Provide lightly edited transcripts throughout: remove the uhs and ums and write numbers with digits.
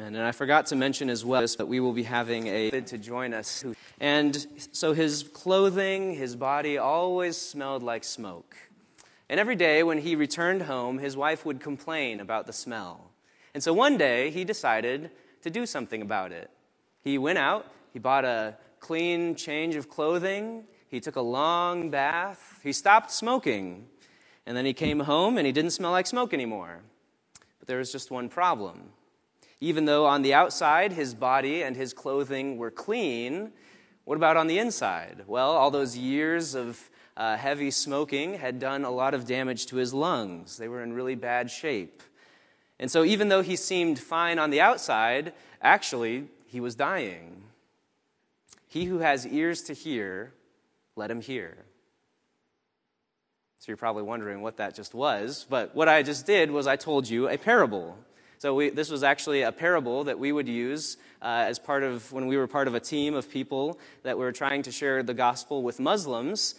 And I forgot to mention as well that we will be having a to join us. And so his clothing, his body always smelled like smoke. And every day when he returned home, his wife would complain about the smell. And so one day he decided to do something about it. He went out, he bought a clean change of clothing, he took a long bath, he stopped smoking, and then he came home and he didn't smell like smoke anymore. But there was just one problem. Even though on the outside his body and his clothing were clean, what about on the inside? Well, all those years of heavy smoking had done a lot of damage to his lungs. They were in really bad shape. And so even though he seemed fine on the outside, actually, he was dying. He who has ears to hear, let him hear. So you're probably wondering what that just was, but what I just did was I told you a parable. So this was actually a parable that we would use as part of, when we were part of a team of people that were trying to share the gospel with Muslims.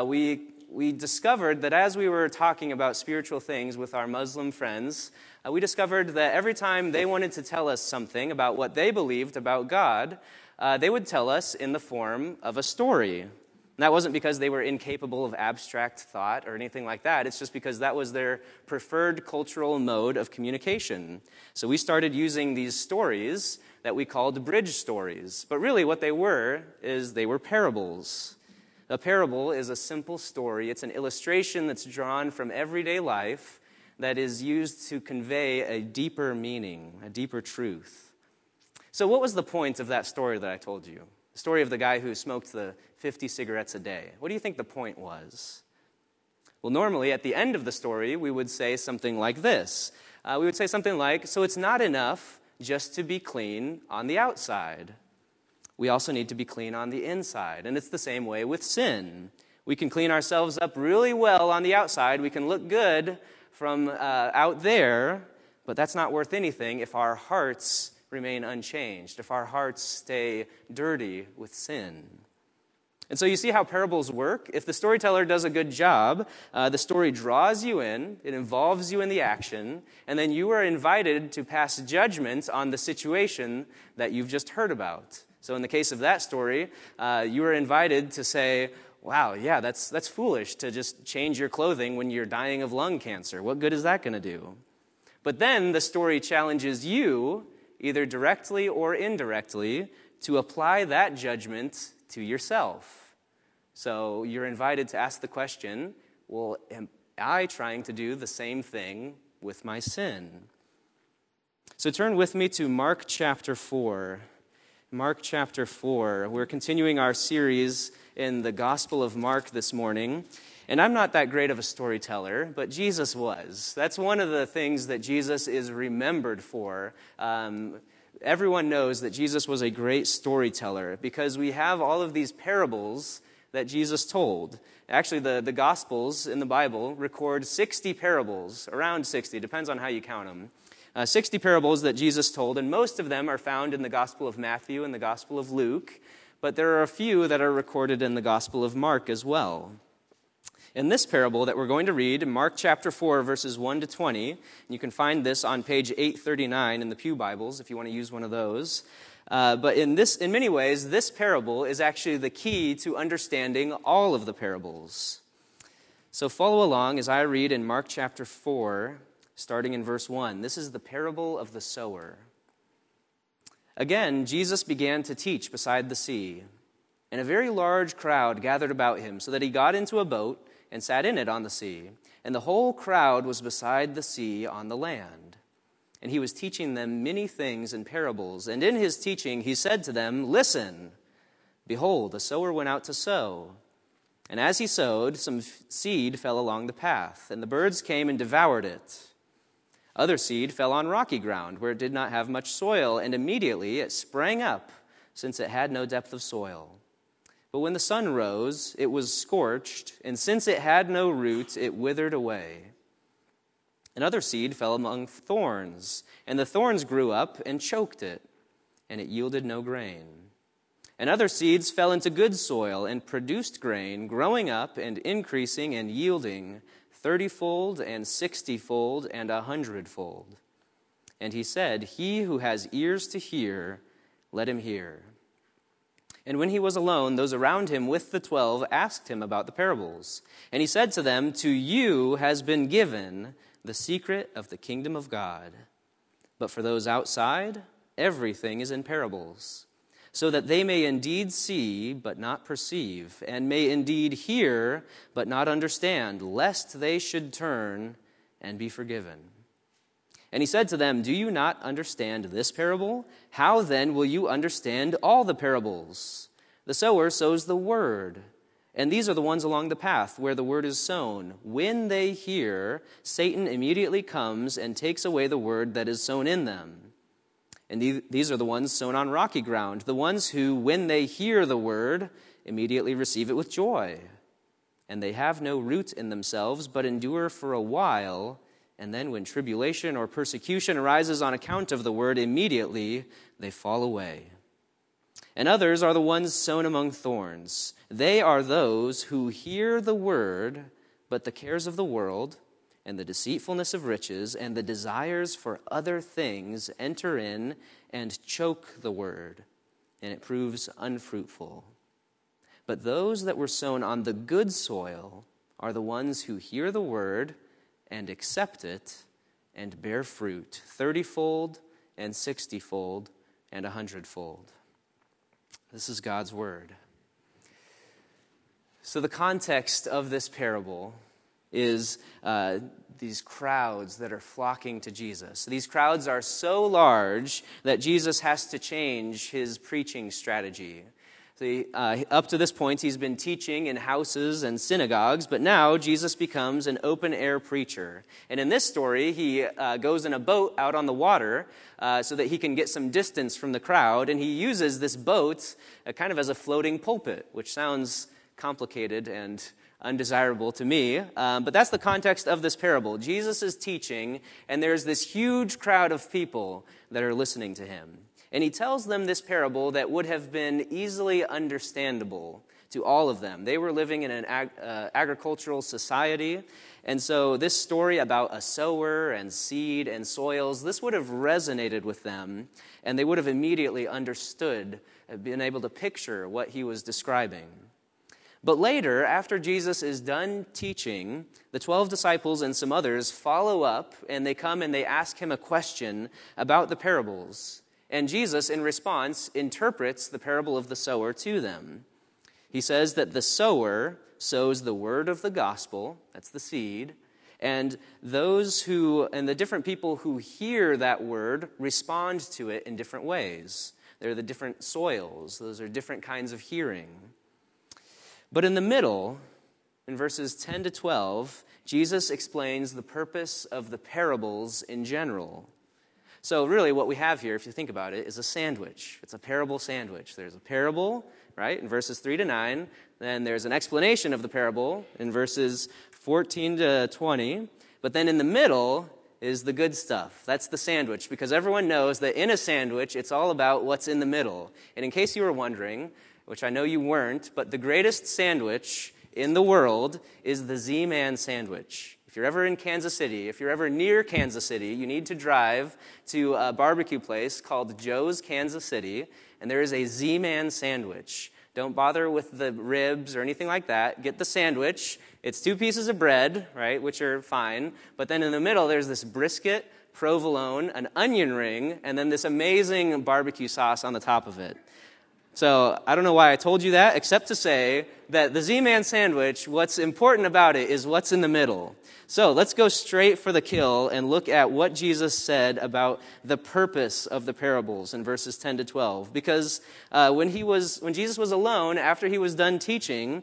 We discovered that as we were talking about spiritual things with our Muslim friends, we discovered that every time they wanted to tell us something about what they believed about God, they would tell us in the form of a story. And that wasn't because they were incapable of abstract thought or anything like that. It's just because that was their preferred cultural mode of communication. So we started using these stories that we called bridge stories. But really what they were is they were parables. A parable is a simple story. It's an illustration that's drawn from everyday life that is used to convey a deeper meaning, a deeper truth. So what was the point of that story that I told you? The story of the guy who smoked the 50 cigarettes a day. What do you think the point was? Well, normally at the end of the story, we would say something like this. We would say something like, so it's not enough just to be clean on the outside. We also need to be clean on the inside. And it's the same way with sin. We can clean ourselves up really well on the outside. We can look good from out there, but that's not worth anything if our hearts remain unchanged, if our hearts stay dirty with sin. And so you see how parables work? If the storyteller does a good job, the story draws you in, it involves you in the action, and then you are invited to pass judgment on the situation that you've just heard about. So in the case of that story, you are invited to say, wow, yeah, that's foolish to just change your clothing when you're dying of lung cancer. What good is that going to do? But then the story challenges you, either directly or indirectly, to apply that judgment to yourself. So you're invited to ask the question, well, am I trying to do the same thing with my sin? So turn with me to Mark chapter 4. Mark chapter 4. We're continuing our series in the Gospel of Mark this morning. And I'm not that great of a storyteller, but Jesus was. That's one of the things that Jesus is remembered for. Everyone knows that Jesus was a great storyteller because we have all of these parables that Jesus told. Actually, the Gospels in the Bible record 60 parables, around 60, depends on how you count them. 60 parables that Jesus told, and most of them are found in the Gospel of Matthew and the Gospel of Luke, but there are a few that are recorded in the Gospel of Mark as well. In this parable that we're going to read, Mark chapter 4, verses 1 to 20, and you can find this on page 839 in the Pew Bibles if you want to use one of those. But in many ways, this parable is actually the key to understanding all of the parables. So follow along as I read in Mark chapter 4, starting in verse 1. This is the parable of the sower. Again, Jesus began to teach beside the sea, and a very large crowd gathered about him, so that he got into a boat and sat in it on the sea. And the whole crowd was beside the sea on the land. And he was teaching them many things in parables. And in his teaching he said to them, listen, behold, a sower went out to sow. And as he sowed, some seed fell along the path, and the birds came and devoured it. Other seed fell on rocky ground, where it did not have much soil, and immediately it sprang up, since it had no depth of soil. But when the sun rose, it was scorched, and since it had no root, it withered away. Another seed fell among thorns, and the thorns grew up and choked it, and it yielded no grain. And other seeds fell into good soil and produced grain, growing up and increasing and yielding 30-fold and 60-fold and 100-fold. And he said, "He who has ears to hear, let him hear." And when he was alone, those around him with the 12 asked him about the parables. And he said to them, "To you has been given the secret of the kingdom of God. But for those outside, everything is in parables, so that they may indeed see, but not perceive, and may indeed hear, but not understand, lest they should turn and be forgiven." And he said to them, "Do you not understand this parable? How then will you understand all the parables? The sower sows the word, and these are the ones along the path where the word is sown. When they hear, Satan immediately comes and takes away the word that is sown in them. And these are the ones sown on rocky ground, the ones who, when they hear the word, immediately receive it with joy. And they have no root in themselves, but endure for a while. And then when tribulation or persecution arises on account of the word, immediately they fall away. And others are the ones sown among thorns. They are those who hear the word, but the cares of the world and the deceitfulness of riches and the desires for other things enter in and choke the word, and it proves unfruitful. But those that were sown on the good soil are the ones who hear the word and accept it and bear fruit 30-fold and 60-fold and 100-fold. This is God's word. So the context of this parable is these crowds that are flocking to Jesus. These crowds are so large that Jesus has to change his preaching strategy. Up to this point, he's been teaching in houses and synagogues, but now Jesus becomes an open-air preacher. And in this story, he goes in a boat out on the water so that he can get some distance from the crowd, and he uses this boat kind of as a floating pulpit, which sounds complicated and undesirable to me, but that's the context of this parable. Jesus is teaching, and there's this huge crowd of people that are listening to him. And he tells them this parable that would have been easily understandable to all of them. They were living in an agricultural society, and so this story about a sower and seed and soils, this would have resonated with them, and they would have immediately understood, been able to picture what he was describing. But later, after Jesus is done teaching, the 12 disciples and some others follow up, and they come and they ask him a question about the parables. And Jesus, in response, interprets the parable of the sower to them. He says that the sower sows the word of the gospel, that's the seed, and the different people who hear that word respond to it in different ways. They're the different soils. Those are different kinds of hearing. But in the middle, in verses 10 to 12, Jesus explains the purpose of the parables in general. So really what we have here, if you think about it, is a sandwich. It's a parable sandwich. There's a parable, right, in verses 3 to 9. Then there's an explanation of the parable in verses 14 to 20. But then in the middle is the good stuff. That's the sandwich, because everyone knows that in a sandwich, it's all about what's in the middle. And in case you were wondering, which I know you weren't, but the greatest sandwich in the world is the Z-Man sandwich. If you're ever in Kansas City, if you're ever near Kansas City, you need to drive to a barbecue place called Joe's Kansas City, and there is a Z-Man sandwich. Don't bother with the ribs or anything like that. Get the sandwich. It's 2 pieces of bread, right, which are fine, but then in the middle there's this brisket, provolone, an onion ring, and then this amazing barbecue sauce on the top of it. So I don't know why I told you that, except to say that the Z-Man sandwich, what's important about it is what's in the middle. So let's go straight for the kill and look at what Jesus said about the purpose of the parables in verses 10 to 12. Because when Jesus was alone, after he was done teaching,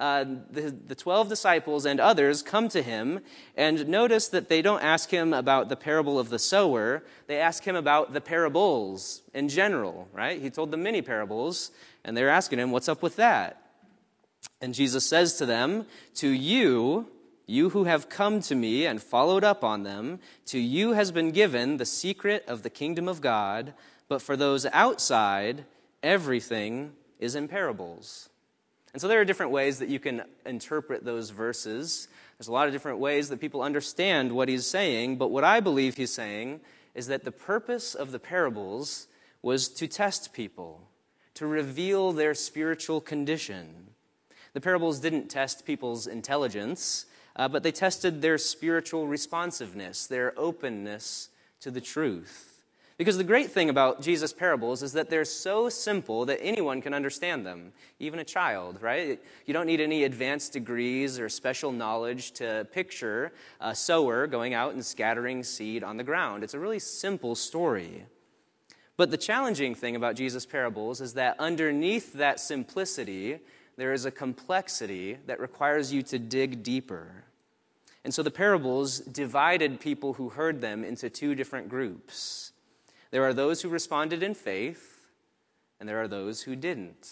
the 12 disciples and others come to him, and notice that they don't ask him about the parable of the sower. They ask him about the parables in general, right? He told them many parables, and they're asking him, what's up with that? And Jesus says to them, to you who have come to me and followed up on them, to you has been given the secret of the kingdom of God, but for those outside, everything is in parables. And so there are different ways that you can interpret those verses. There's a lot of different ways that people understand what he's saying, but what I believe he's saying is that the purpose of the parables was to test people, to reveal their spiritual condition. The parables didn't test people's intelligence, but they tested their spiritual responsiveness, their openness to the truth. Because the great thing about Jesus' parables is that they're so simple that anyone can understand them, even a child, right? You don't need any advanced degrees or special knowledge to picture a sower going out and scattering seed on the ground. It's a really simple story. But the challenging thing about Jesus' parables is that underneath that simplicity, there is a complexity that requires you to dig deeper. And so the parables divided people who heard them into two different groups. There are those who responded in faith, and there are those who didn't.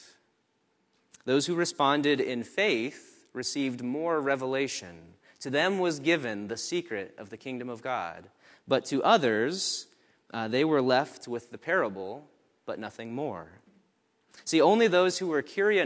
Those who responded in faith received more revelation. To them was given the secret of the kingdom of God. But to others, they were left with the parable, but nothing more. See, only those who were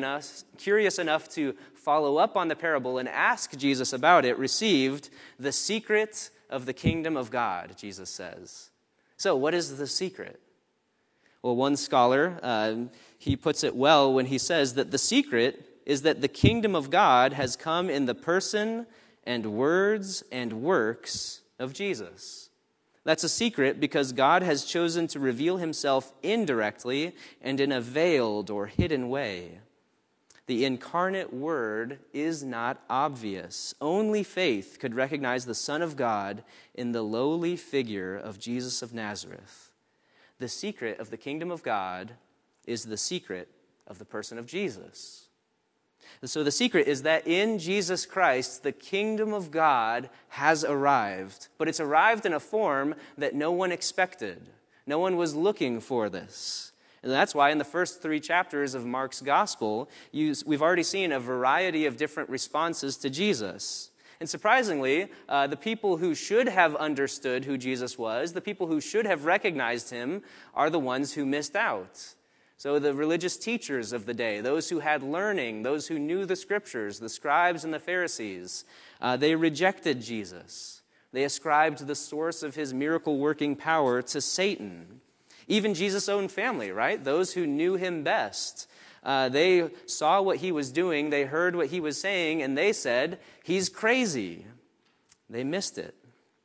curious enough to follow up on the parable and ask Jesus about it received the secret of the kingdom of God, Jesus says. So, what is the secret? Well, one scholar, he puts it well when he says that the secret is that the kingdom of God has come in the person and words and works of Jesus. That's a secret because God has chosen to reveal himself indirectly and in a veiled or hidden way. The incarnate Word is not obvious. Only faith could recognize the Son of God in the lowly figure of Jesus of Nazareth. The secret of the kingdom of God is the secret of the person of Jesus. And so the secret is that in Jesus Christ, the kingdom of God has arrived, but it's arrived in a form that no one expected. No one was looking for this. And that's why in the first 3 chapters of Mark's gospel, we've already seen a variety of different responses to Jesus. And surprisingly, the people who should have understood who Jesus was, the people who should have recognized him, are the ones who missed out. So the religious teachers of the day, those who had learning, those who knew the scriptures, the scribes and the Pharisees, they rejected Jesus. They ascribed the source of his miracle-working power to Satan. Even Jesus' own family, right? Those who knew him best. They saw what he was doing, they heard what he was saying, and they said, he's crazy. They missed it.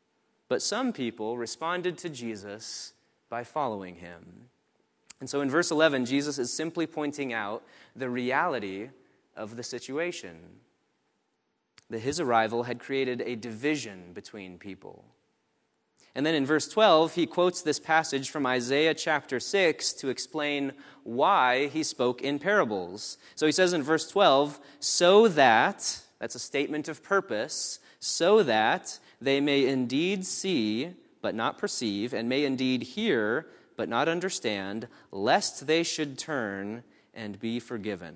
But some people responded to Jesus by following him. And so in verse 11, Jesus is simply pointing out the reality of the situation. That his arrival had created a division between people. And then in verse 12, he quotes this passage from Isaiah chapter 6 to explain why he spoke in parables. So he says in verse 12, so that, that's a statement of purpose, so that they may indeed see, but not perceive, and may indeed hear, but not understand, lest they should turn and be forgiven.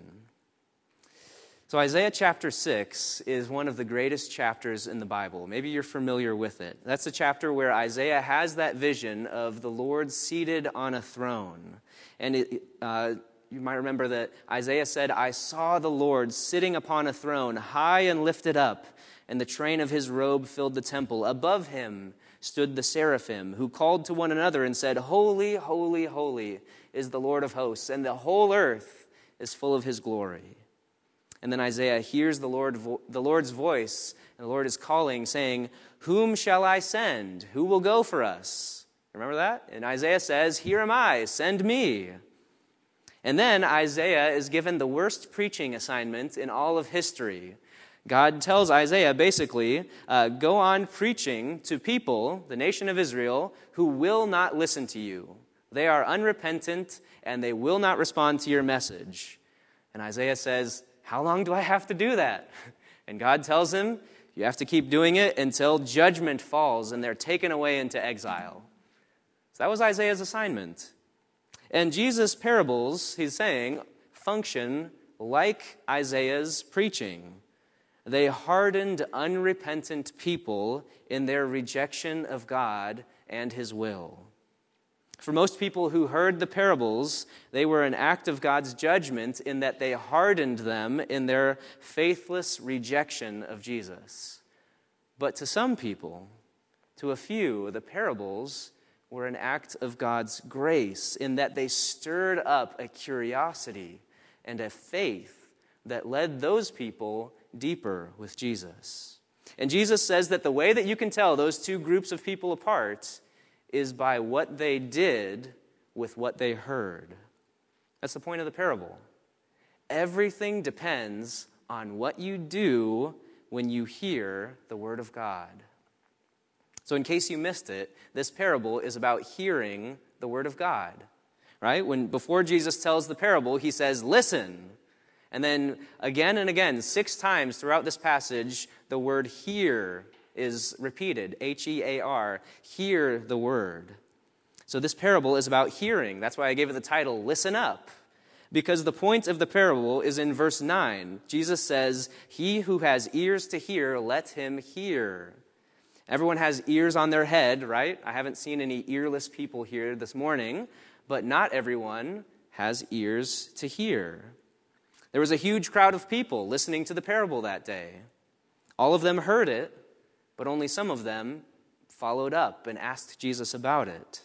So Isaiah chapter 6 is one of the greatest chapters in the Bible. Maybe you're familiar with it. That's the chapter where Isaiah has that vision of the Lord seated on a throne. And you might remember that Isaiah said, I saw the Lord sitting upon a throne, high and lifted up, and the train of his robe filled the temple. Above him stood the seraphim, who called to one another and said, Holy, holy, holy is the Lord of hosts, and the whole earth is full of his glory. And then Isaiah hears the Lord's voice, and the Lord is calling, saying, whom shall I send? Who will go for us? Remember that? And Isaiah says, here am I, send me. And then Isaiah is given the worst preaching assignment in all of history. God tells Isaiah, basically, go on preaching to people, the nation of Israel, who will not listen to you. They are unrepentant, and they will not respond to your message. And Isaiah says, how long do I have to do that? And God tells him, you have to keep doing it until judgment falls and they're taken away into exile. So that was Isaiah's assignment. And Jesus' parables, he's saying, function like Isaiah's preaching. They hardened unrepentant people in their rejection of God and his will. For most people who heard the parables, they were an act of God's judgment in that they hardened them in their faithless rejection of Jesus. But to some people, to a few, the parables were an act of God's grace in that they stirred up a curiosity and a faith that led those people deeper with Jesus. And Jesus says that the way that you can tell those two groups of people apart is by what they did with what they heard. That's the point of the parable. Everything depends on what you do when you hear the word of God. So in case you missed it, this parable is about hearing the word of God, right? Before Jesus tells the parable, he says, listen. And then again and again, 6 times throughout this passage, the word hear is repeated, H-E-A-R, hear the word. So this parable is about hearing. That's why I gave it the title, Listen Up. Because the point of the parable is in verse 9. Jesus says, he who has ears to hear, let him hear. Everyone has ears on their head, right? I haven't seen any earless people here this morning, but not everyone has ears to hear. There was a huge crowd of people listening to the parable that day. All of them heard it, but only some of them followed up and asked Jesus about it.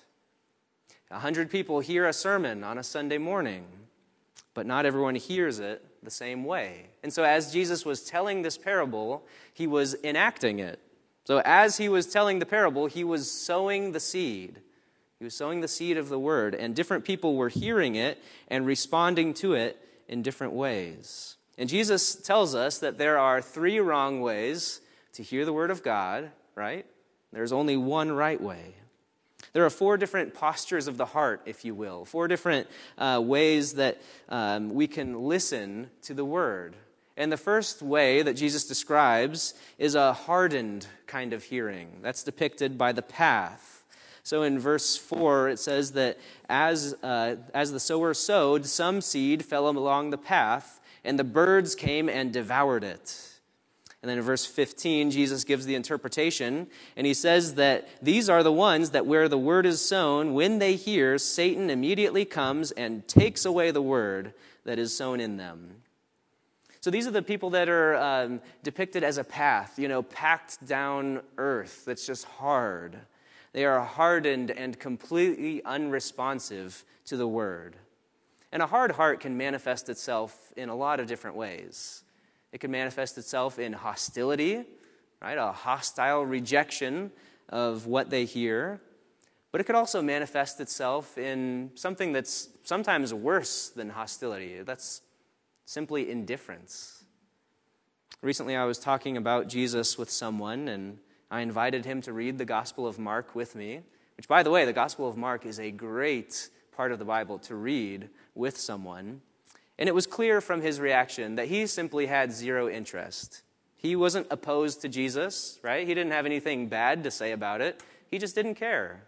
100 people hear a sermon on a Sunday morning, but not everyone hears it the same way. And so as Jesus was telling this parable, he was enacting it. So as he was telling the parable, he was sowing the seed. He was sowing the seed of the word, and different people were hearing it and responding to it in different ways. And Jesus tells us that there are 3 wrong ways to hear the word of God, right? There's only one right way. There are 4 different postures of the heart, if you will, 4 different ways that we can listen to the word. And the first way that Jesus describes is a hardened kind of hearing. That's depicted by the path. So in verse 4, it says that as the sower sowed, some seed fell along the path, and the birds came and devoured it. And then in verse 15, Jesus gives the interpretation, and he says that these are the ones that where the word is sown, when they hear, Satan immediately comes and takes away the word that is sown in them. So these are the people that are depicted as a path, packed down earth that's just hard. They are hardened and completely unresponsive to the word. And a hard heart can manifest itself in a lot of different ways. It can manifest itself in hostility, right? A hostile rejection of what they hear. But it could also manifest itself in something that's sometimes worse than hostility. That's simply indifference. Recently, I was talking about Jesus with someone, and I invited him to read the Gospel of Mark with me, which, by the way, the Gospel of Mark is a great part of the Bible to read with someone. And it was clear from his reaction that he simply had 0 interest. He wasn't opposed to Jesus, right? He didn't have anything bad to say about it. He just didn't care.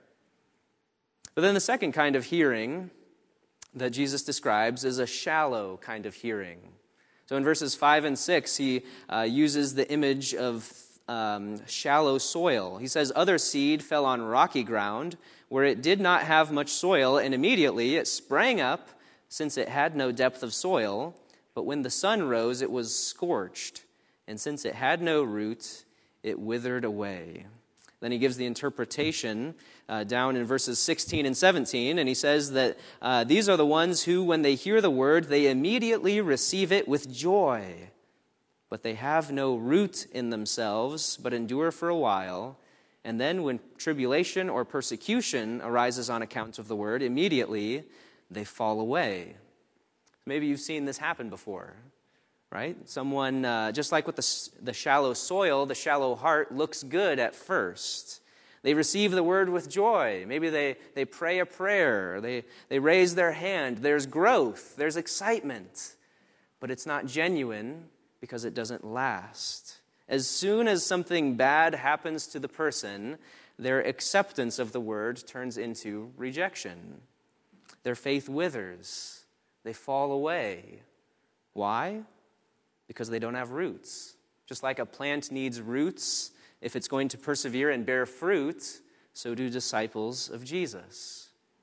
But then the second kind of hearing that Jesus describes is a shallow kind of hearing. So in verses 5 and 6, he uses the image of shallow soil. He says, other seed fell on rocky ground where it did not have much soil, and immediately it sprang up since it had no depth of soil. But when the sun rose, it was scorched, and since it had no root, it withered away. Then he gives the interpretation down in verses 16 and 17, and he says that these are the ones who, when they hear the word, they immediately receive it with joy. But they have no root in themselves, but endure for a while. And then when tribulation or persecution arises on account of the word, immediately they fall away. Maybe you've seen this happen before, right? Someone, just like with the shallow soil, the shallow heart looks good at first. They receive the word with joy. Maybe they pray a prayer. They raise their hand. There's growth. There's excitement. But it's not genuine because it doesn't last. As soon as something bad happens to the person, their acceptance of the word turns into rejection. Their faith withers. They fall away. Why? Because they don't have roots. Just like a plant needs roots, if it's going to persevere and bear fruit, so do disciples of Jesus.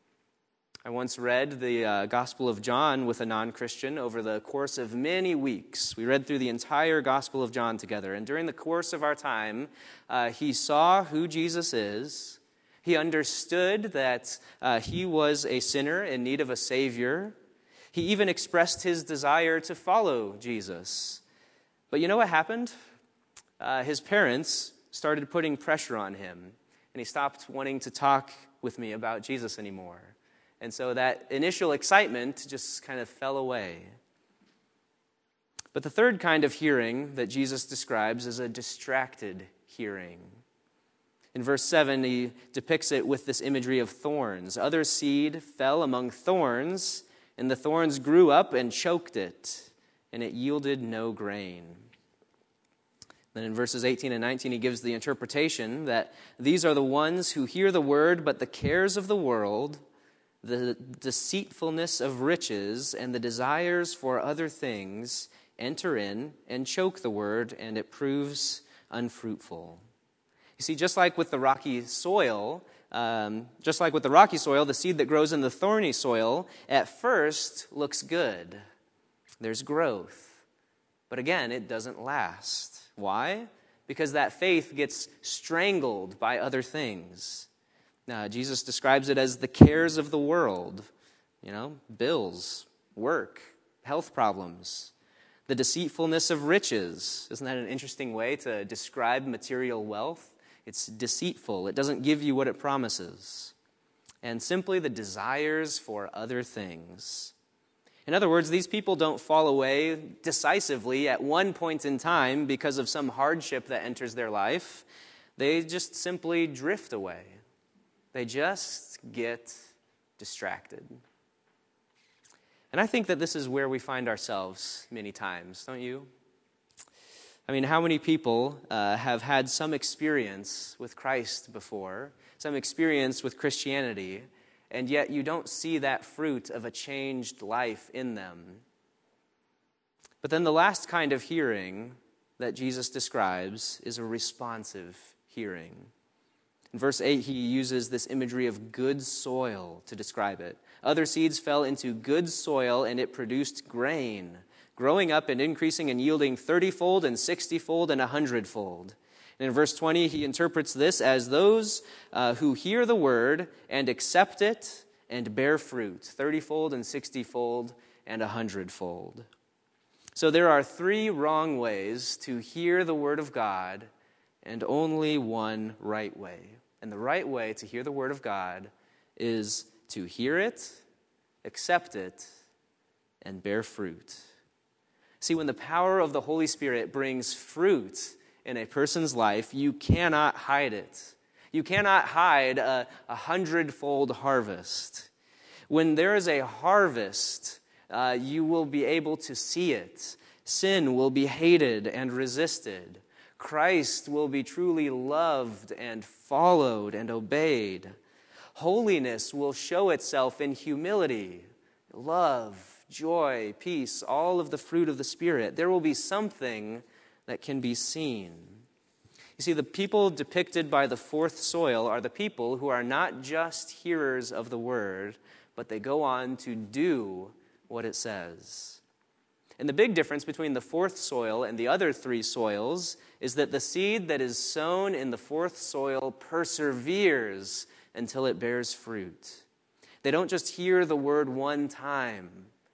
I once read the Gospel of John with a non-Christian over the course of many weeks. We read through the entire Gospel of John together, and during the course of our time, he saw who Jesus is, He understood that he was a sinner in need of a Savior. He even expressed his desire to follow Jesus. But you know what happened? His parents started putting pressure on him, and he stopped wanting to talk with me about Jesus anymore. And so that initial excitement just kind of fell away. But the third kind of hearing that Jesus describes is a distracted hearing. In verse 7, he depicts it with this imagery of thorns. Other seed fell among thorns, and the thorns grew up and choked it, and it yielded no grain. Then in verses 18 and 19, he gives the interpretation that these are the ones who hear the word, but the cares of the world, the deceitfulness of riches, and the desires for other things enter in and choke the word, and it proves unfruitful. You see, just like with the rocky soil, the seed that grows in the thorny soil at first looks good. There's growth. But again, it doesn't last. Why? Because that faith gets strangled by other things. Now, Jesus describes it as the cares of the world. Bills, work, health problems. The deceitfulness of riches. Isn't that an interesting way to describe material wealth? It's deceitful. It doesn't give you what it promises. And simply the desires for other things. In other words, these people don't fall away decisively at one point in time because of some hardship that enters their life. They just simply drift away. They just get distracted. And I think that this is where we find ourselves many times, don't you? I mean, how many people have had some experience with Christ before, some experience with Christianity, and yet you don't see that fruit of a changed life in them? But then the last kind of hearing that Jesus describes is a responsive hearing. In verse 8, he uses this imagery of good soil to describe it. Other seeds fell into good soil, and it produced grain, growing up and increasing and yielding 30-fold and 60-fold and 100-fold. And in verse 20, he interprets this as those who hear the word and accept it and bear fruit, 30-fold and 60-fold and 100-fold. So there are three wrong ways to hear the word of God and only one right way. And the right way to hear the word of God is to hear it, accept it, and bear fruit. See, when the power of the Holy Spirit brings fruit in a person's life, you cannot hide it. You cannot hide a 100-fold harvest. When there is a harvest, you will be able to see it. Sin will be hated and resisted. Christ will be truly loved and followed and obeyed. Holiness will show itself in humility, love, joy, peace, all of the fruit of the Spirit. There will be something that can be seen. You see, the people depicted by the fourth soil are the people who are not just hearers of the word, but they go on to do what it says. And the big difference between the fourth soil and the other three soils is that the seed that is sown in the fourth soil perseveres until it bears fruit. They don't just hear the word one time.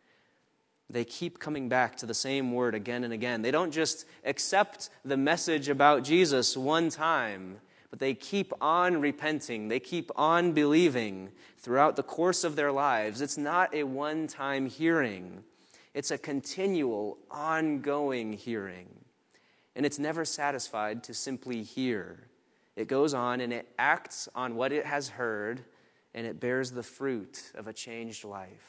They keep coming back to the same word again and again. They don't just accept the message about Jesus one time, but they keep on repenting. They keep on believing throughout the course of their lives. It's not a one-time hearing. It's a continual, ongoing hearing. And it's never satisfied to simply hear. It goes on and it acts on what it has heard, and it bears the fruit of a changed life.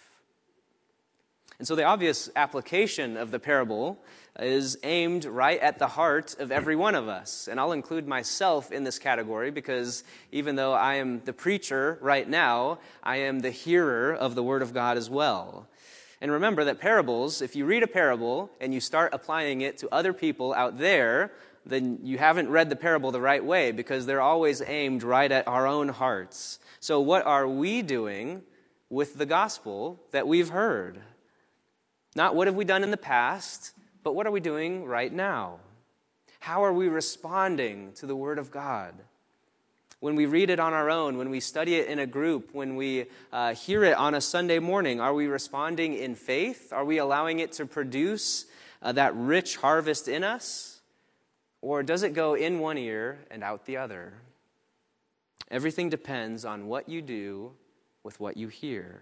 And so the obvious application of the parable is aimed right at the heart of every one of us. And I'll include myself in this category because even though I am the preacher right now, I am the hearer of the Word of God as well. And remember that parables, if you read a parable and you start applying it to other people out there, then you haven't read the parable the right way because they're always aimed right at our own hearts. So what are we doing with the gospel that we've heard? Not what have we done in the past, but what are we doing right now? How are we responding to the Word of God? When we read it on our own, when we study it in a group, when we hear it on a Sunday morning, are we responding in faith? Are we allowing it to produce that rich harvest in us? Or does it go in one ear and out the other? Everything depends on what you do with what you hear.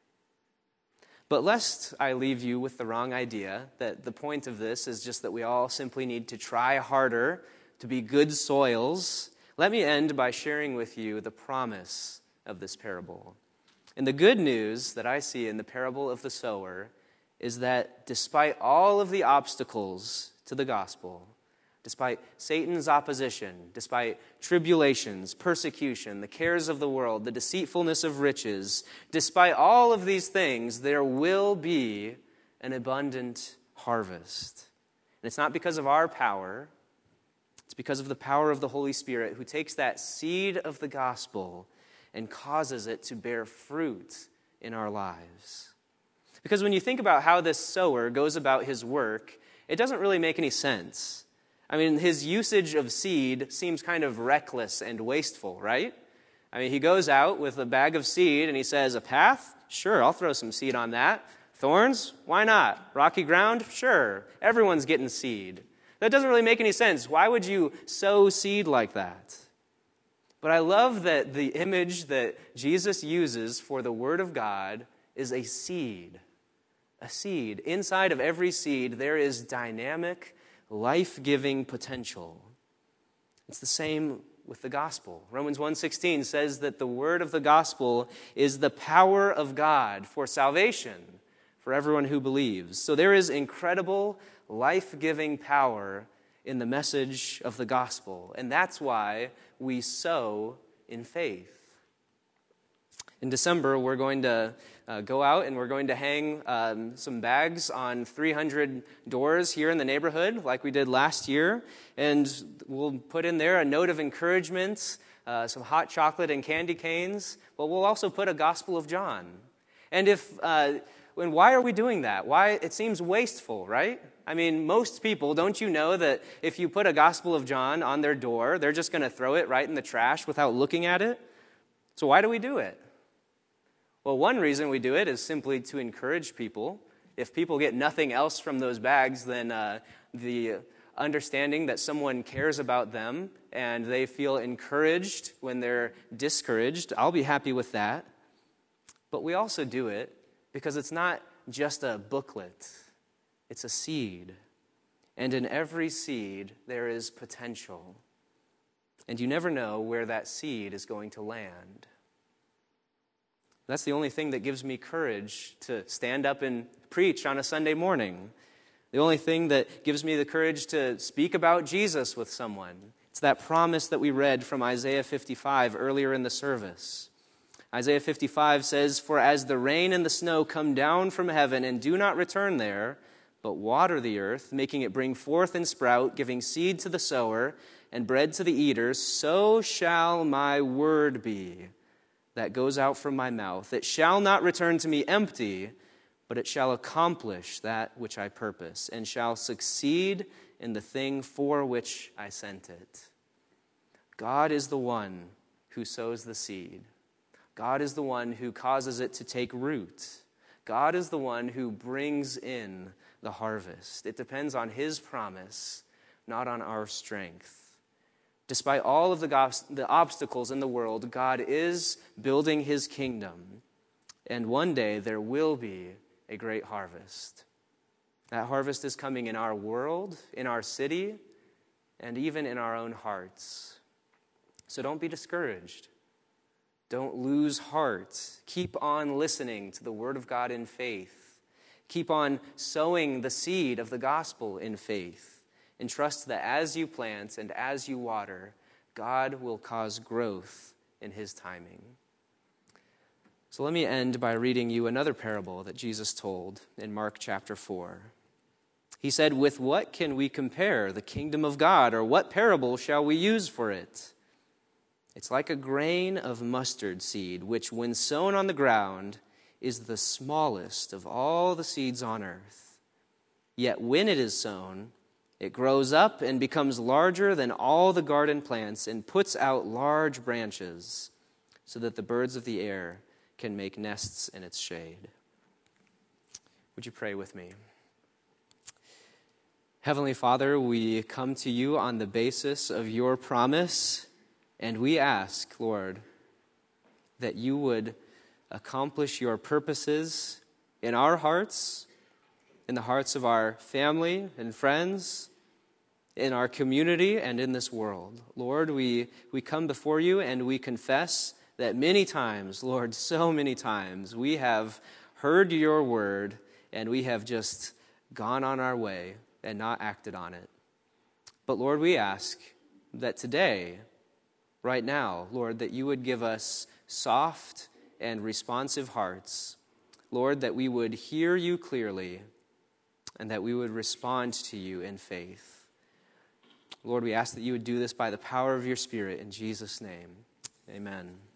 But lest I leave you with the wrong idea that the point of this is just that we all simply need to try harder to be good soils, let me end by sharing with you the promise of this parable. And the good news that I see in the parable of the sower is that despite all of the obstacles to the gospel, despite Satan's opposition, despite tribulations, persecution, the cares of the world, the deceitfulness of riches, despite all of these things, there will be an abundant harvest. And it's not because of our power. It's because of the power of the Holy Spirit who takes that seed of the gospel and causes it to bear fruit in our lives. Because when you think about how this sower goes about his work, it doesn't really make any sense. I mean, his usage of seed seems kind of reckless and wasteful, right? I mean, he goes out with a bag of seed and he says, a path? Sure, I'll throw some seed on that. Thorns? Why not? Rocky ground? Sure, everyone's getting seed. That doesn't really make any sense. Why would you sow seed like that? But I love that the image that Jesus uses for the Word of God is a seed. A seed. Inside of every seed, there is dynamic, life-giving potential. It's the same with the gospel. Romans 1:16 says that the word of the gospel is the power of God for salvation for everyone who believes. So there is incredible, life-giving power in the message of the gospel. And that's why we sow in faith. In December, we're going to go out and we're going to hang some bags on 300 doors here in the neighborhood like we did last year. And we'll put in there a note of encouragement, some hot chocolate and candy canes. But we'll also put a Gospel of John. And why are we doing that? Why? It seems wasteful, right? I mean, most people, don't you know that if you put a Gospel of John on their door, they're just going to throw it right in the trash without looking at it? So why do we do it? Well, one reason we do it is simply to encourage people. If people get nothing else from those bags than the understanding that someone cares about them and they feel encouraged when they're discouraged, I'll be happy with that. But we also do it because it's not just a booklet. It's a seed. And in every seed, there is potential. And you never know where that seed is going to land. That's the only thing that gives me courage to stand up and preach on a Sunday morning. The only thing that gives me the courage to speak about Jesus with someone. It's that promise that we read from Isaiah 55 earlier in the service. Isaiah 55 says, "For as the rain and the snow come down from heaven and do not return there, but water the earth, making it bring forth and sprout, giving seed to the sower and bread to the eater, so shall my word be that goes out from my mouth. It shall not return to me empty, but it shall accomplish that which I purpose, and shall succeed in the thing for which I sent it." God is the one who sows the seed. God is the one who causes it to take root. God is the one who brings in the harvest. It depends on his promise, not on our strength. Despite all of the obstacles in the world, God is building his kingdom. And one day there will be a great harvest. That harvest is coming in our world, in our city, and even in our own hearts. So don't be discouraged. Don't lose heart. Keep on listening to the word of God in faith. Keep on sowing the seed of the gospel in faith. And trust that as you plant and as you water, God will cause growth in his timing. So let me end by reading you another parable that Jesus told in Mark chapter 4. He said, "With what can we compare the kingdom of God, or what parable shall we use for it? It's like a grain of mustard seed, which when sown on the ground is the smallest of all the seeds on earth. Yet when it is sown, It grows up and becomes larger than all the garden plants and puts out large branches so that the birds of the air can make nests in its shade. Would you pray with me? Heavenly Father, we come to you on the basis of your promise, and we ask, Lord, that you would accomplish your purposes in our hearts, in the hearts of our family and friends, in our community, and in this world. Lord, we come before you and we confess that many times, Lord, so many times, we have heard your word and we have just gone on our way and not acted on it. But Lord, we ask that today, right now, Lord, that you would give us soft and responsive hearts. Lord, that we would hear you clearly and that we would respond to you in faith. Lord, we ask that you would do this by the power of your Spirit in Jesus' name. Amen.